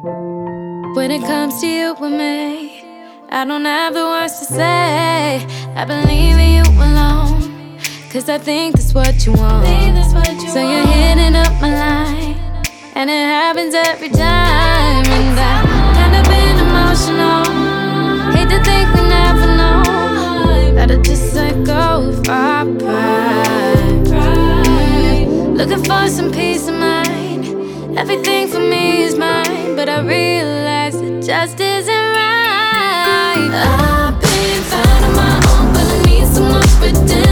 When it comes to you and me, I don't have the words to say. I believe in you alone, 'cause I think that's what you want. So you're hitting up my line, and it happens every time. And I've kinda been emotional. Hate to think we never know that I just let go of our pride. Looking for some peace of mind. Everything for me is mine, but I realize it just isn't right. I've been finding my own, but I need someone to pretend.